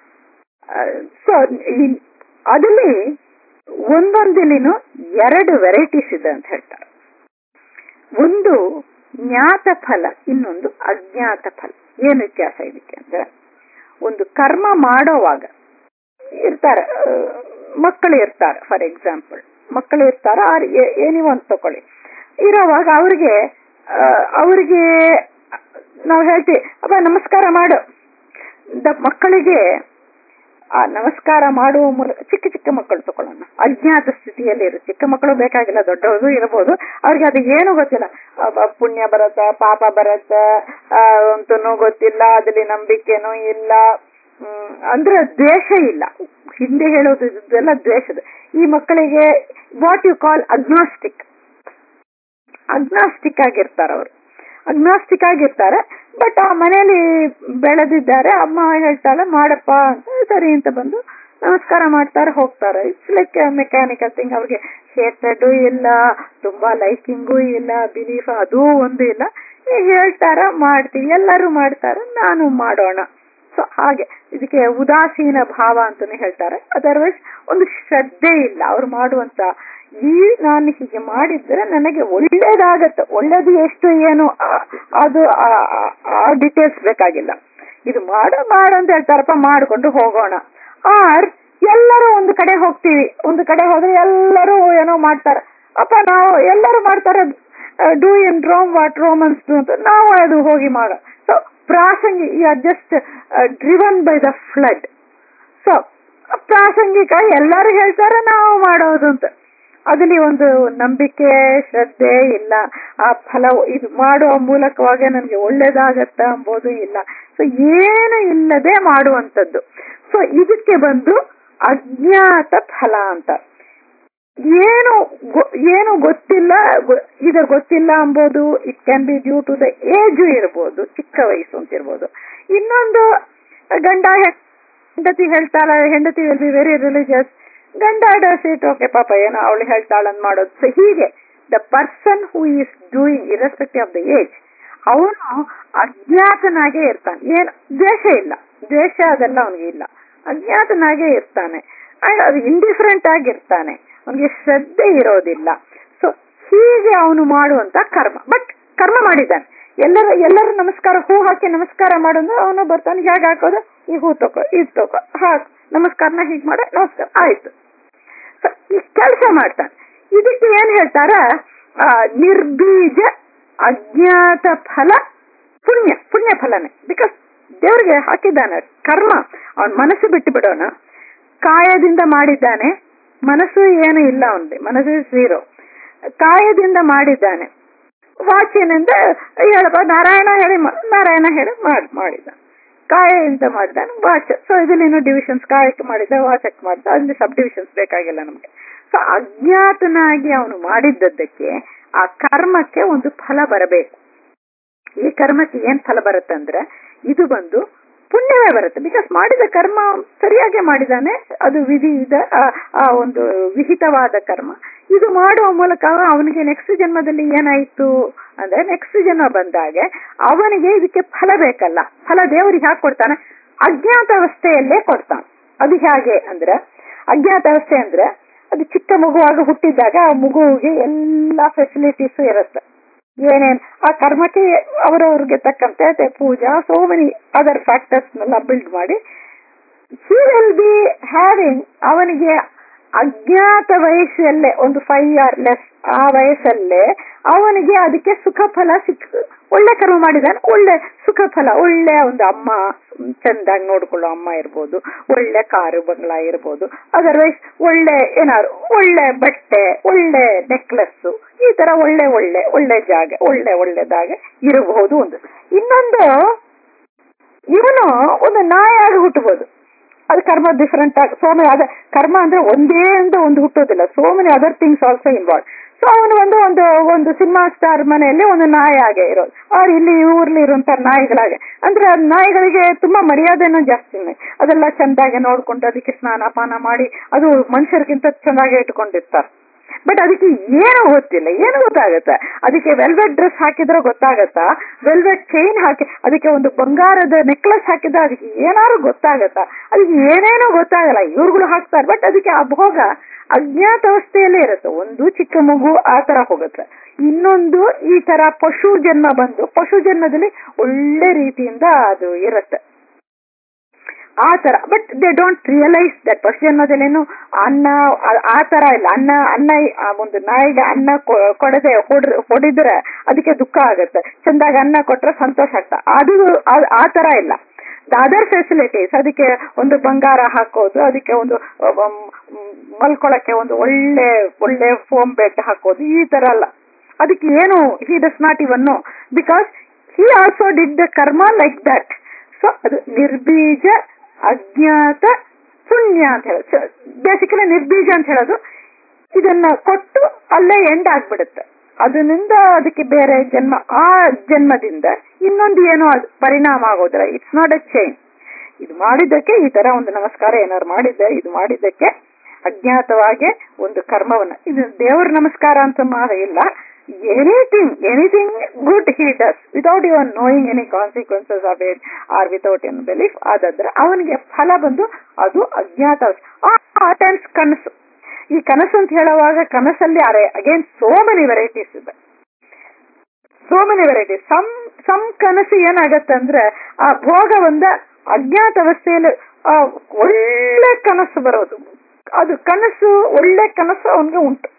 ಸೊ ಅದಲ್ಲಿ ಒಂದೊಂದಿಲಿನೂ ಎರಡು ವೆರೈಟೀಸ್ ಇದೆ ಅಂತ ಹೇಳ್ತಾರೆ. ಒಂದು ಜ್ಞಾತ ಫಲ, ಇನ್ನೊಂದು ಅಜ್ಞಾತ ಫಲ. ಏನು ವ್ಯತ್ಯಾಸ ಇದಕ್ಕೆ ಅಂದ್ರೆ, ಒಂದು ಕರ್ಮ ಮಾಡೋವಾಗ ಇರ್ತಾರೆ, ಮಕ್ಕಳು ಇರ್ತಾರೆ, ಫಾರ್ ಎಕ್ಸಾಂಪಲ್ ಮಕ್ಕಳು ಇರ್ತಾರೆ, ಏನಿ ಒಂದು ತಕೊಳ್ಳಿ, ಇರೋವಾಗ ಅವ್ರಿಗೆ ಅವ್ರಿಗೆ ನಾವು ಹೇಳ್ತೀವಿ ಅಪ್ಪ ನಮಸ್ಕಾರ ಮಾಡು. ಮಕ್ಕಳಿಗೆ ಆ ನಮಸ್ಕಾರ ಮಾಡುವ ಮೂಲಕ, ಚಿಕ್ಕ ಚಿಕ್ಕ ಮಕ್ಕಳು ತಗೊಳ್ಳೋಣ, ಅಜ್ಞಾತ ಸ್ಥಿತಿಯಲ್ಲಿ ಇರು, ಚಿಕ್ಕ ಮಕ್ಕಳು ಬೇಕಾಗಿಲ್ಲ, ದೊಡ್ಡವರು ಇರಬಹುದು, ಅವ್ರಿಗೆ ಅದು ಏನು ಗೊತ್ತಿಲ್ಲ, ಪುಣ್ಯ ಬರತ್ತ ಪಾಪ ಬರತ್ತ ಅಂತನೂ ಗೊತ್ತಿಲ್ಲ, ಅದ್ರಲ್ಲಿ ನಂಬಿಕೆನೂ ಇಲ್ಲ, ಹ್ಮ್ ಅಂದ್ರೆ ದ್ವೇಷ ಇಲ್ಲ. ಹಿಂದೆ ಹೇಳೋದು ಇದೆಲ್ಲ ದ್ವೇಷದ. ಈ ಮಕ್ಕಳಿಗೆ what you call agnostic agnostic ಆಗಿರ್ತಾರೆ ಅವರು, ಅಗ್ನಾಸ್ಟಿಕ್ ಆಗಿರ್ತಾರೆ. ಬಟ್ ಆ ಮನೇಲಿ ಬೆಳೆದಿದ್ದಾರೆ, ಅಮ್ಮ ಹೇಳ್ತಾಳೆ ಮಾಡಪ್ಪ ಅಂತ, ಸರಿ ಅಂತ ಬಂದು ನಮಸ್ಕಾರ ಮಾಡ್ತಾರೆ, ಹೋಗ್ತಾರೆ. It's like mechanical thing. ಅವ್ರಿಗೆ ಹೇಟೆಡು ಇಲ್ಲ, ತುಂಬಾ ಲೈಕಿಂಗು ಇಲ್ಲ, ಬಿಲೀಫ್ ಅದೂ ಒಂದು ಇಲ್ಲ, ಹೇಳ್ತಾರ ಮಾಡ್ತೀವಿ, ಎಲ್ಲರೂ ಮಾಡ್ತಾರೆ, ನಾನು ಮಾಡೋಣ. ಸೊ ಹಾಗೆ ಇದಕ್ಕೆ ಉದಾಸೀನ ಭಾವ ಅಂತಾನೆ ಹೇಳ್ತಾರೆ. ಅದರ್ವೈಸ್ ಒಂದು ಶ್ರದ್ಧೆ ಇಲ್ಲ ಅವ್ರು ಮಾಡುವಂತ, ಈ ನಾನು ಹೀಗೆ ಮಾಡಿದ್ರೆ ನನಗೆ ಒಳ್ಳೇದಾಗತ್ತೆ, ಒಳ್ಳೇದು ಎಷ್ಟು ಏನು ಅದು ಆ ಡಿಟೇಲ್ಸ್ ಬೇಕಾಗಿಲ್ಲ, ಇದು ಮಾಡು ಮಾಡು ಅಂತ ಹೇಳ್ತಾರಪ್ಪ, ಮಾಡ್ಕೊಂಡು ಹೋಗೋಣ. ಆರ್ ಎಲ್ಲರೂ ಒಂದು ಕಡೆ ಹೋಗ್ತೀವಿ, ಒಂದು ಕಡೆ ಹೋದ್ರೆ ಎಲ್ಲರೂ ಏನೋ ಮಾಡ್ತಾರೆ, ಅಪ್ಪ ನಾವು ಎಲ್ಲರೂ ಮಾಡ್ತಾರೆ, do in Rome what Romans do ಅಂತ ನಾವು ಅದು ಹೋಗಿ ಮಾಡೋ. ಸೊ ಪ್ರಾಸಂಗಿಕ, you are just driven by the flood. So ಪ್ರಾಸಂಗಿಕ ಎಲ್ಲರೂ ಹೇಳ್ತಾರೆ ನಾವು ಮಾಡೋದು ಅಂತ, ಅದಲ್ಲಿ ಒಂದು ನಂಬಿಕೆ ಶ್ರದ್ಧೆ ಇಲ್ಲ. ಆ ಫಲ ಇದು ಮಾಡುವ ಮೂಲಕವಾಗಿ ನನಗೆ ಒಳ್ಳೇದಾಗತ್ತ ಎಂಬುದು ಇಲ್ಲ. ಸೊ ಏನು ಇಲ್ಲದೆ ಮಾಡುವಂಥದ್ದು. ಸೊ ಇದಕ್ಕೆ ಬಂದು ಅಜ್ಞಾತ ಫಲ ಅಂತ. ಏನು ಏನು ಗೊತ್ತಿಲ್ಲ, ಇದು ಗೊತ್ತಿಲ್ಲ ಎಂಬುದು it can be due to the age ಇರ್ಬೋದು, ಚಿಕ್ಕ ವಯಸ್ಸು ಅಂತ ಇರ್ಬೋದು. ಇನ್ನೊಂದು ಗಂಡ ಹೆಂಡತಿ ಹೇಳ್ತಾಳ, ಹೆಂಡತಿ ವಿಲ್ ಬಿ ವೆರಿ ರಿಲಿಜಿಯಸ್, ಗಂಡ ಡಸ್ ಇಟ್ ಓಕೆ ಪಾಪ ಏನೋ ಅವಳು ಹೇಳ್ತಾಳಂತ ಮಾಡೋದು. ಸೊ ಹೀಗೆ the person who is doing irrespective of the age, ಅವನು ಅಜ್ಞಾತನಾಗೇ ಇರ್ತಾನೆ. ಏನು ದ್ವೇಷ ಇಲ್ಲ, ದ್ವೇಷ ಅದೆಲ್ಲ ಅವನಿಗೆ ಇಲ್ಲ, ಅಜ್ಞಾತನಾಗೇ ಇರ್ತಾನೆ. ಅದು ಇಂಡಿಫರೆಂಟ್ ಆಗಿರ್ತಾನೆ, ಅವನಿಗೆ ಶ್ರದ್ಧೆ ಇರೋದಿಲ್ಲ. ಸೊ ಹೀಗೆ ಅವನು ಮಾಡುವಂತ ಕರ್ಮ. ಬಟ್ ಕರ್ಮ ಮಾಡಿದ್ದಾನೆ, ಎಲ್ಲರ ಎಲ್ಲರೂ ನಮಸ್ಕಾರ ಹೂ ಹಾಕಿ ನಮಸ್ಕಾರ ಮಾಡೋದು, ಅವನು ಬರ್ತಾನೆ, ಹೇಗೆ ಹಾಕೋದು, ಈ ಹೂ ತಗೋ ಇದು ತಗೋ ಹಾಕು, ನಮಸ್ಕಾರನ ಹೀಗೆ ಮಾಡ, ನಮಸ್ಕಾರ ಆಯ್ತು. ಈ ಕೆಲಸ ಮಾಡ್ತಾನೆ. ಇದಕ್ಕೆ ಏನ್ ಹೇಳ್ತಾರ, ನಿರ್ಬೀಜ ಅಜ್ಞಾತ ಫಲ ಪುಣ್ಯ, ಪುಣ್ಯ ಫಲನೇ. ಬಿಕಾಸ್ ದೇವ್ರಿಗೆ ಹಾಕಿದ್ದಾನೆ ಕರ್ಮ, ಅವನ್ ಮನಸ್ಸು ಬಿಟ್ಟು ಬಿಡೋಣ. ಕಾಯದಿಂದ ಮಾಡಿದ್ದಾನೆ, ಮನಸ್ಸು ಏನು ಇಲ್ಲ ಅವನಿಗೆ, ಮನಸ್ಸು ಝೀರೋ. ಕಾಯದಿಂದ ಮಾಡಿದ್ದಾನೆ, ವಾಚಿನಿಂದ ಹೇಳಪ್ಪ ನಾರಾಯಣ ಹೇಳಿ ನಾರಾಯಣ ಹೇಳಿ ಮಾಡಿ ಮಾಡಿದ್ದಾನೆ, ಕಾಯಿಂದ ಮಾಡಿದ್ದಾನೆ, ವಾಚ. ಸೊ ಇದರಲ್ಲಿ ಡಿವಿಷನ್ಸ್, ಕಾಯಕ್ಕೆ ಮಾಡಿದ್ದ, ವಾಚಕ್ಕೆ ಮಾಡಿದ್ದ, ಅಲ್ಲಿ ಸಬ್ ಡಿವಿಷನ್ಸ್ ಬೇಕಾಗಿಲ್ಲ ನಮ್ಗೆ. ಸೊ ಅಜ್ಞಾತನಾಗಿ ಅವನು ಮಾಡಿದ್ದಕ್ಕೆ ಆ ಕರ್ಮಕ್ಕೆ ಒಂದು ಫಲ ಬರಬೇಕು. ಈ ಕರ್ಮಕ್ಕೆ ಏನ್ ಫಲ ಬರುತ್ತಂದ್ರೆ ಇದು ಬಂದು ಪುಣ್ಯವೇ ಬರುತ್ತೆ. ಬಿಕಾಸ್ ಮಾಡಿದ ಕರ್ಮ ಸರಿಯಾಗಿ ಮಾಡಿದಾನೆ, ಅದು ವಿಧಿ ಇದೆ, ಆ ಒಂದು ವಿಹಿತವಾದ ಕರ್ಮ. ಇದು ಮಾಡುವ ಮೂಲಕ ಅವನಿಗೆ ನೆಕ್ಸ್ಟ್ ಜನ್ಮದಲ್ಲಿ ಏನಾಯ್ತು ಅಂದ್ರೆ, ನೆಕ್ಸ್ಟ್ ಜನ್ಮ ಬಂದಾಗೆ ಅವನಿಗೆ ಇದಕ್ಕೆ ಫಲ ಬೇಕಲ್ಲ, ಫಲ ದೇವರಿಗೆ ಹಾಕಿ ಕೊಡ್ತಾನೆ, ಅಜ್ಞಾತ ಅವಸ್ಥೆಯಲ್ಲೇ ಕೊಡ್ತಾನೆ. ಅದು ಹೇಗೆ ಅಂದ್ರೆ, ಅಜ್ಞಾತ ಅವಸ್ಥೆ ಅಂದ್ರೆ ಅದು ಚಿಕ್ಕ ಮಗುವಾಗ ಹುಟ್ಟಿದಾಗ ಆ ಮಗುವಿಗೆ ಎಲ್ಲಾ ಫೆಸಿಲಿಟೀಸು ಇರುತ್ತೆ. ಏನೇನ್ ಆ ಕರ್ಮಕ್ಕೆ ಅವರವ್ರಿಗೆ ತಕ್ಕಂತೆ ಪೂಜಾ, ಸೋ ಮೆನಿ ಅದರ್ ಫ್ಯಾಕ್ಟರ್ಸ್ ನೆಲ್ಲ ಬಿಲ್ಡ್ ಮಾಡಿ ಹಿ ವಿಲ್ ಬಿ ಹ್ಯಾವಿಂಗ್, ಅವನಿಗೆ ಅಜ್ಞಾತ ವಯಸ್ಸಲ್ಲೇ ಒಂದು ಫೈವ್ ಆರ್ ಲೆಸ್ ಆ ವಯಸ್ಸಲ್ಲೇ ಅವನಿಗೆ ಅದಕ್ಕೆ ಸುಖ ಫಲ ಸಿಕ್, ಒಳ್ಳೆ ಕರ್ಮ ಮಾಡಿದಾನೆ, ಒಳ್ಳೆ ಸುಖ ಫಲ, ಒಳ್ಳೆ ಒಂದು ಅಮ್ಮ ಚಂದಾಗಿ ನೋಡ್ಕೊಳ್ಳೋ ಅಮ್ಮ ಇರ್ಬೋದು, ಒಳ್ಳೆ ಕಾರು ಬಂಗ್ಲಾ ಇರ್ಬೋದು, ಅದರ್ವೈಸ್ ಒಳ್ಳೆ ಏನಾದ್ರು ಒಳ್ಳೆ ಬಟ್ಟೆ, ಒಳ್ಳೆ ನೆಕ್ಲೆಸ್, ಈ ತರ ಒಳ್ಳೆ ಒಳ್ಳೆ ಒಳ್ಳೆ ಜಾಗ, ಒಳ್ಳೆ ಒಳ್ಳೆದಾಗ ಇರಬಹುದು. ಒಂದು ಇನ್ನೊಂದು, ಇವನು ಒಂದು ನಾಯಾಗಿ ಹುಟ್ಟಬಹುದು, ಅದು ಕರ್ಮ ಡಿಫರೆಂಟ್ ಆಗಿ. ಸೋ ಮೆನಿ ಅದ ಕರ್ಮ ಅಂದ್ರೆ ಒಂದೇ ಅಂತ ಒಂದು ಹುಟ್ಟೋದಿಲ್ಲ, so many other things also involve. So ಅವನು ಒಂದು ಒಂದು ಒಂದು ಸಿನಿಮಾ ಸ್ಟಾರ್ ಮನೆಯಲ್ಲಿ ಒಂದು ನಾಯಿ ಹಾಗೆ ಇರೋದು, ಅವ್ರು ಇಲ್ಲಿ ಊರ್ಲಿ ಇರುವಂತ ನಾಯಿಗಳಾಗೆ. ಅಂದ್ರೆ ಆ ನಾಯಿಗಳಿಗೆ ತುಂಬಾ ಮರ್ಯಾದೆನೂ ಜಾಸ್ತಿನೇ, ಅದೆಲ್ಲ ಚಂದಾಗಿ ನೋಡ್ಕೊಂಡು ಅದಕ್ಕೆ ಸ್ನಾನ ಪಾನ ಮಾಡಿ ಅದು ಮನುಷ್ಯರಿಗಿಂತ ಚೆನ್ನಾಗಿ ಇಟ್ಕೊಂಡಿರ್ತಾರೆ. ಬಟ್ ಅದಕ್ಕೆ ಏನು ಗೊತ್ತಿಲ್ಲ, ಏನು ಗೊತ್ತಾಗತ್ತ? ಅದಕ್ಕೆ ವೆಲ್ವೆಟ್ ಡ್ರೆಸ್ ಹಾಕಿದ್ರೆ ಗೊತ್ತಾಗತ್ತಾ? ವೆಲ್ವೆಟ್ ಚೈನ್ ಹಾಕಿ ಅದಕ್ಕೆ ಒಂದು ಬಂಗಾರದ ನೆಕ್ಲೆಸ್ ಹಾಕಿದ್ರೆ ಅದಕ್ಕೆ ಏನಾದ್ರು ಗೊತ್ತಾಗತ್ತಾ? ಅದಕ್ಕೆ ಏನೇನೋ ಗೊತ್ತಾಗಲ್ಲ, ಇವ್ರುಗಳು ಹಾಕ್ತಾರೆ. ಬಟ್ ಅದಕ್ಕೆ ಆ ಭೋಗ ಅಜ್ಞಾತ ಅವಸ್ಥೆಯಲ್ಲೇ ಇರುತ್ತೆ. ಒಂದು ಚಿಕ್ಕ ಮಗು ಆ ತರ ಹೋಗುತ್ತೆ, ಇನ್ನೊಂದು ಈ ತರ ಪಶು ಜನ್ಮ ಬಂದು ಪಶು ಜನ್ಮದಲ್ಲಿ ಒಳ್ಳೆ ರೀತಿಯಿಂದ ಅದು ಇರುತ್ತೆ ಆ ತರ. But they don't realise that ಪಶು ಜನ್ಮದಲ್ಲೇನು ಅನ್ನ ಆ ತರ ಇಲ್ಲ. ಅನ್ನ ಅನ್ನ ಒಂದು ನಾಯಿಗೆ ಅನ್ನ ಕೊಡದೆ ಹೊಡ್ ಹೊಡಿದ್ರೆ ಅದಕ್ಕೆ ದುಃಖ ಆಗತ್ತೆ, ಚಂದಾಗಿ ಅನ್ನ ಕೊಟ್ರೆ ಸಂತೋಷ ಆಗ್ತಾ. ಅದು ಆ ತರ ಇಲ್ಲ. ಅದರ್ ಫೆಸಿಲಿಟೀಸ್, ಅದಕ್ಕೆ ಒಂದು ಬಂಗಾರ ಹಾಕೋದು, ಅದಕ್ಕೆ ಒಂದು ಮಲ್ಕೊಳಕ್ಕೆ ಒಂದು ಒಳ್ಳೆ ಒಳ್ಳೆ ಫೋಮ್ ಬೆಡ್ ಹಾಕೋದು, ಈ ತರ ಅಲ್ಲ. ಅದಕ್ಕೆ ಏನು he does not even know, because he also did the karma like that. So ಅದು ನಿರ್ಬೀಜ ಅಜ್ಞಾತ ಪುಣ್ಯ ಅಂತ ಹೇಳೋದು. ಬೇಸಿಕಲಿ ನಿರ್ಬೀಜ ಅಂತ ಹೇಳೋದು ಇದನ್ನ ಕೊಟ್ಟು ಅಲ್ಲೇ ಎಂಡ್ ಆಗ್ಬಿಡುತ್ತೆ. ಅದರಿಂದ ಅದಕ್ಕೆ ಬೇರೆ ಜನ್ಮ, ಆ ಜನ್ಮದಿಂದ ಇನ್ನೊಂದು ಏನೋ ಅದು ಪರಿಣಾಮ ಆಗೋದಿಲ್ಲ. It's not a chain. ಇದು ಮಾಡಿದ್ದಕ್ಕೆ ಈ ತರ ಒಂದು ನಮಸ್ಕಾರ ಏನಾರು ಮಾಡಿದ್ದೆ, ಇದು ಮಾಡಿದ್ದಕ್ಕೆ ಅಜ್ಞಾತವಾಗಿ ಒಂದು ಕರ್ಮವನ್ನ, ಇದು ದೇವರ ನಮಸ್ಕಾರ ಅಂತ ಮಾಡ ಇಲ್ಲ. Anything anything good he does without even knowing any consequences of it or without an belief, ಆದಾದ್ರೆ ಅವನಿಗೆ ಫಲ ಬಂದು ಅದು ಅಜ್ಞಾತ. ಆ ಟೈಮ್ಸ್ ಕನಸು, ಈ ಕನಸು ಅಂತ ಹೇಳುವಾಗ ಕನಸಲ್ಲಿ ಅರೆ ಅಗೇನ್ ಸೋ ಮೆನಿ ವೆರೈಟೀಸ್ ಇದೆ, so many varieties. Some some ಕನಸು ಏನಾಗತ್ತೆ ಅಂದ್ರೆ ಆ ಭೋಗ ಒಂದ ಅಜ್ಞಾತ ಅವಸ್ಥೆಯಲ್ಲಿ ಒಳ್ಳೆ ಕನಸು ಬರೋದು. ಅದು ಕನಸು ಒಳ್ಳೆ ಕನಸು ಅವನಿಗೆ ಉಂಟು,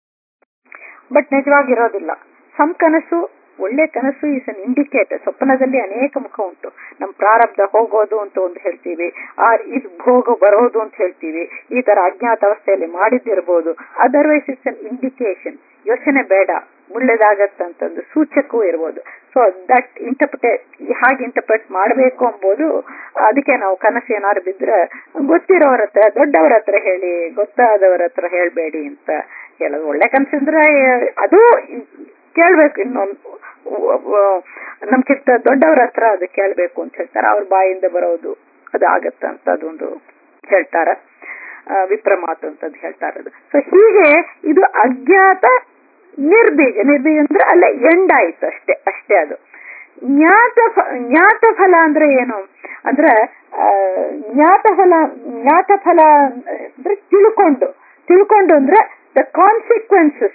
ಬಟ್ ನಿಜವಾಗಿರೋದಿಲ್ಲ. ಸಮ್ ಕನಸು ಒಳ್ಳೆ ಕನಸು ಈಸ್ ಅನ್ ಇಂಡಿಕೇಟರ್. ಸ್ವಪ್ನದಲ್ಲಿ ಅನೇಕ ಮುಖ ಉಂಟು. ನಮ್ ಪ್ರಾರಬ್ಧ ಹೋಗೋದು ಅಂತ ಒಂದು ಹೇಳ್ತೀವಿ, ಆ ಇದು ಭೋಗ ಬರೋದು ಅಂತ ಹೇಳ್ತೀವಿ. ಈ ತರ ಅಜ್ಞಾತ ಅವಸ್ಥೆಯಲ್ಲಿ ಮಾಡಿದ್ದಿರ್ಬೋದು. Otherwise it's an indication. ಯೋಚನೆ ಬೇಡ, ಒಳ್ಳೇದಾಗತ್ತಂತಂದು ಸೂಚಕವೂ ಇರ್ಬೋದು. ಸೊ ದಟ್ ಇಂಟರ್ಪ್ರಿಟೇಟ್, ಹಾಗೆ ಇಂಟರ್ಪ್ರಿಟ್ ಮಾಡಬೇಕು ಎಂಬುದು. ಅದಕ್ಕೆ ನಾವು ಕನಸು ಏನಾದ್ರು ಬಿದ್ರೆ ಗೊತ್ತಿರೋರ ಹತ್ರ, ದೊಡ್ಡವರ ಹತ್ರ ಹೇಳಿ, ಗೊತ್ತಾದವರ ಹತ್ರ ಹೇಳ್ಬೇಡಿ ಅಂತ ಹೇಳೋದು. ಒಳ್ಳೆ ಕನಸಿದ್ರೆ ಅದು ಕೇಳ್ಬೇಕು, ಇನ್ನೊಂದು ನಮ್ಗಿಂತ ದೊಡ್ಡವ್ರ ಹತ್ರ ಅದು ಕೇಳ್ಬೇಕು ಅಂತ ಹೇಳ್ತಾರೆ. ಅವ್ರ ಬಾಯಿಂದ ಬರೋದು ಅದು ಆಗತ್ತ ಅಂತ ಅದೊಂದು ಹೇಳ್ತಾರ, ವಿಪ್ರ ಮಾತು ಅಂತದ್ದು ಹೇಳ್ತಾರದು. ಸೊ ಹೀಗೆ ಇದು ಅಜ್ಞಾತ ನಿರ್ಬೀಜ. ನಿರ್ಬೀಜ ಅಂದ್ರೆ ಅಲ್ಲ ಎಂಡ್ ಆಯ್ತು ಅಷ್ಟೇ ಅಷ್ಟೇ ಅದು. ಜ್ಞಾತ ಜ್ಞಾತ ಫಲ ಅಂದ್ರೆ ಏನು ಅಂದ್ರೆ ಜ್ಞಾತ ಫಲ ಜ್ಞಾತ ಫಲ ಅಂದ್ರೆ ತಿಳ್ಕೊಂಡು ತಿಳ್ಕೊಂಡು ಅಂದ್ರೆ ದ ಕಾನ್ಸಿಕ್ವೆನ್ಸಸ್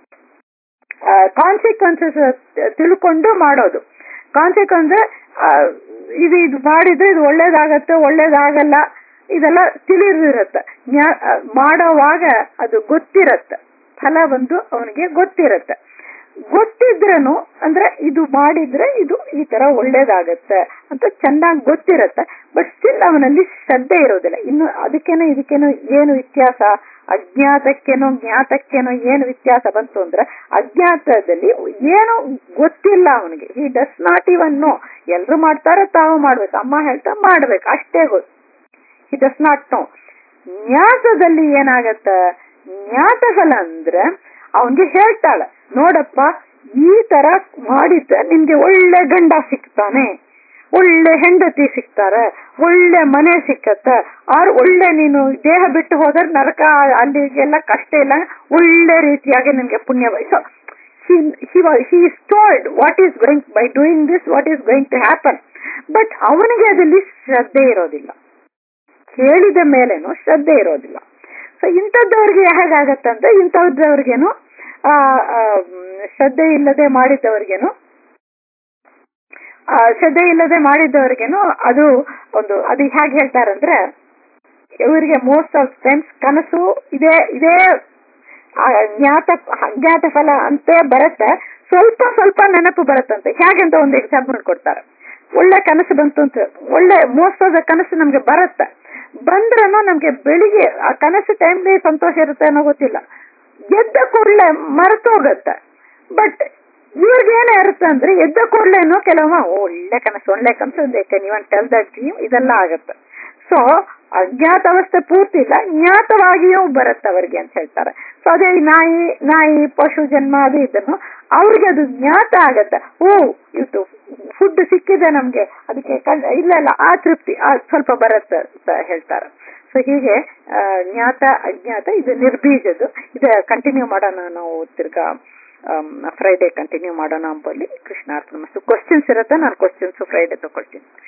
ಕಾನ್ಸಿಕ್ವೆನ್ಸಸ್ ತಿಳ್ಕೊಂಡು ಮಾಡೋದು. ಕಾನ್ಸಿಕ್ವೆನ್ಸ್ ಇದು ಇದು ಮಾಡಿದ್ರೆ ಇದು ಒಳ್ಳೇದಾಗತ್ತೆ ಒಳ್ಳೇದಾಗಲ್ಲ ಇದೆಲ್ಲ ತಿಳಿದಿರತ್ತೆ. ಮಾಡೋವಾಗ ಅದು ಗೊತ್ತಿರತ್ತೆ, ಫಲ ಒಂದು ಅವನಿಗೆ ಗೊತ್ತಿರತ್ತೆ. ಗೊತ್ತಿದ್ರನು ಅಂದ್ರೆ ಇದು ಮಾಡಿದ್ರೆ ಇದು ಈ ತರ ಒಳ್ಳೇದಾಗತ್ತೆ ಅಂತ ಚೆನ್ನಾಗಿ ಗೊತ್ತಿರತ್ತೆ. ಬಟ್ ಸ್ಟಿಲ್ ಅವನಲ್ಲಿ ಶ್ರದ್ಧೆ ಇರೋದಿಲ್ಲ. ಇನ್ನು ಅದಕ್ಕೇನೋ ಇದಕ್ಕೇನೋ ಏನು ವ್ಯತ್ಯಾಸ, ಅಜ್ಞಾತಕ್ಕೇನೋ ಜ್ಞಾತಕ್ಕೇನೋ ಏನು ವ್ಯತ್ಯಾಸ ಬಂತು ಅಂದ್ರೆ ಅಜ್ಞಾತದಲ್ಲಿ ಏನು ಗೊತ್ತಿಲ್ಲ ಅವನಿಗೆ. He does not even know. ಎಲ್ರು ಮಾಡ್ತಾರ, ತಾವು ಮಾಡ್ಬೇಕು, ಅಮ್ಮ ಹೇಳ್ತಾ ಮಾಡ್ಬೇಕು, ಅಷ್ಟೇ ಗೊತ್ತು. He does not know. ಜ್ಞಾತದಲ್ಲಿ ಏನಾಗತ್ತ, ಜ್ಞಾತ ಫಲ ಅಂದ್ರೆ ಅವನ್ಗೆ ಹೇಳ್ತಾಳ, ನೋಡಪ್ಪ ಈ ತರ ಮಾಡಿದ್ರೆ ನಿನ್ಗೆ ಒಳ್ಳೆ ಗಂಡ ಸಿಗ್ತಾನೆ, ಒಳ್ಳೆ ಹೆಂಡತಿ ಸಿಗ್ತಾರೆ, ಒಳ್ಳೆ ಮನೆ ಸಿಕ್ಕತ್ತ, ಆರ್ ಒಳ್ಳೆ ನೀನು ದೇಹ ಬಿಟ್ಟು ಹೋದ್ರೆ ನರಕ ಅಲ್ಲಿಗೆಲ್ಲ ಕಷ್ಟ ಇಲ್ಲ, ಒಳ್ಳೆ ರೀತಿಯಾಗಿ ನಿನ್ಗೆ ಪುಣ್ಯ. So he is told what is going by doing this what is going to happen. But ಅವನಿಗೆ ಅದಲ್ಲಿ ಶ್ರದ್ಧೆ ಇರೋದಿಲ್ಲ, ಕೇಳಿದ ಮೇಲೇನು ಶ್ರದ್ಧೆ ಇರೋದಿಲ್ಲ. ಸೊ ಇಂಥದ್ದವ್ರಿಗೆ ಹೇಗಾಗತ್ತಂದ್ರೆ ಇಂಥವ್ರವ್ರಿಗೇನು ಆ ಶ್ರದ್ಧೆ ಇಲ್ಲದೆ ಮಾಡಿದ್ದವ್ರಿಗೇನು ಶ್ರದ್ಧೆ ಇಲ್ಲದೆ ಮಾಡಿದ್ದವ್ರಿಗೇನು ಅದು ಒಂದು ಅದು ಹೇಗೆ ಹೇಳ್ತಾರಂದ್ರೆ ಇವರಿಗೆ ಮೋಸ್ಟ್ ಆಫ್ ಟೈಮ್ಸ್ ಕನಸು ಇದೇ ಇದೇ ಜ್ಞಾತ ಅಜ್ಞಾತ ಫಲ ಅಂತೇ ಬರುತ್ತೆ. ಸ್ವಲ್ಪ ಸ್ವಲ್ಪ ನೆನಪು ಬರುತ್ತಂತೆ. ಹೇಗೆಂತ ಒಂದು ಎಕ್ಸಾಂಪಲ್ ಕೊಡ್ತಾರೆ. ಒಳ್ಳೆ ಕನಸು ಬಂತು ಅಂತ, ಒಳ್ಳೆ ಮೋಸ್ಟ್ ಆಫ್ ದ ಕನಸು ನಮ್ಗೆ ಬರುತ್ತೆ. ಬಂದ್ರೂ ನಮ್ಗೆ ಬೆಳಿಗ್ಗೆ ಆ ಕನಸು ಟೈಮ್ಲಿ ಸಂತೋಷ ಇರುತ್ತೆ ಅನ್ನೋ ಗೊತ್ತಿಲ್ಲ, ಎದ್ದ ಕೂಡಲೇ ಮರೆತೋಗತ್ತೆ. ಬಟ್ ಇವ್ರಿಗೆ ಏನೇ ಇರುತ್ತೆ ಅಂದ್ರೆ ಎದ್ದ ಕೂಡಲೇನು ಕೆಲವೊಮ್ಮೆ ಒಳ್ಳೆ ಕನಸು ಒಳ್ಳೆ ಕನಸು ನೀವನ್ ಟೆಲ್ ದಟ್ ಡ್ರೀಮ್ ಇದೆಲ್ಲ ಆಗತ್ತೆ. ಸೊ ಅಜ್ಞಾತಾವಸ್ಥೆ ಪೂರ್ತಿ ಇಲ್ಲ, ಜ್ಞಾತವಾಗಿಯೂ ಬರುತ್ತೆ ಅವ್ರಿಗೆ ಅಂತ ಹೇಳ್ತಾರೆ. ಸೊ ಅದೇ ನಾಯಿ ನಾಯಿ ಪಶು ಜನ್ಮ ಅದು ಇದನ್ನು ಅವ್ರಿಗೆ ಅದು ಜ್ಞಾತ ಆಗತ್ತೆ. ಓ ಇದು ಫುಡ್ ಸಿಕ್ಕಿದೆ ನಮ್ಗೆ, ಅದಕ್ಕೆ ಇಲ್ಲ ಇಲ್ಲ ಆ ತೃಪ್ತಿ ಸ್ವಲ್ಪ ಬರುತ್ತೆ ಅಂತ ಹೇಳ್ತಾರೆ. ಸೊ ಹೀಗೆ ಜ್ಞಾತ ಅಜ್ಞಾತ ಇದು ನಿರ್ಬೀಜದ್ದು. ಇದು ಕಂಟಿನ್ಯೂ ಮಾಡೋಣ ನಾವು ತಿರ್ಗಾ ಫ್ರೈಡೆ ಕಂಟಿನ್ಯೂ ಮಾಡೋಣ ಅಂಬಲ್ಲಿ. ಕೃಷ್ಣಾರ್ಪಣ ಮಸ್ತು. ಕ್ವಶನ್ಸ್ ಇರುತ್ತೆ, ನಾನು ಕ್ವಶನ್ಸ್ ಫ್ರೈಡೆ ತಗೊಳ್ತೀನಿ.